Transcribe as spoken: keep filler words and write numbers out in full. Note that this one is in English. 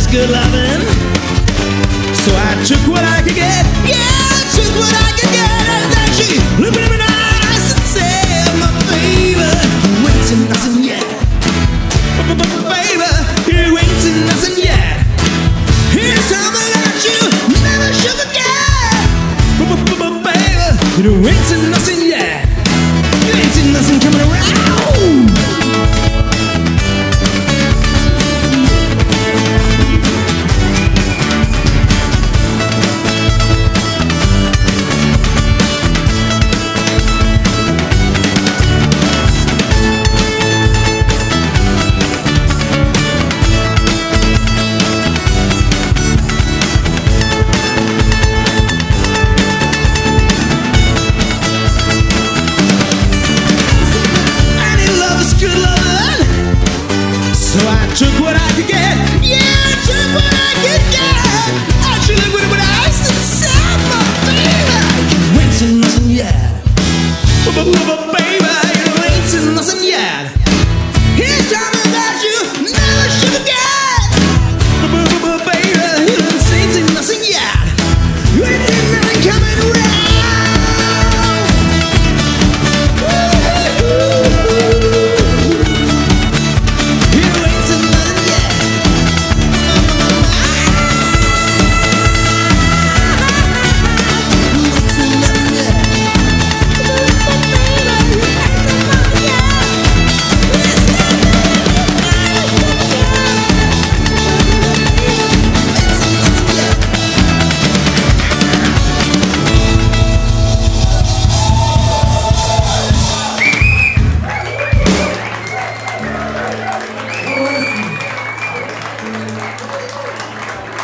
is good loving. So I took what I could get. Yeah, I took what I could get. And then she looked at me in the eyes and said, my baby, you ain't seen nothing yet. Baby, you ain't seen nothing yet. Here's something that you never should forget. Baby, you ain't seen nothing yet. You ain't seen nothing coming around. Took what I could get.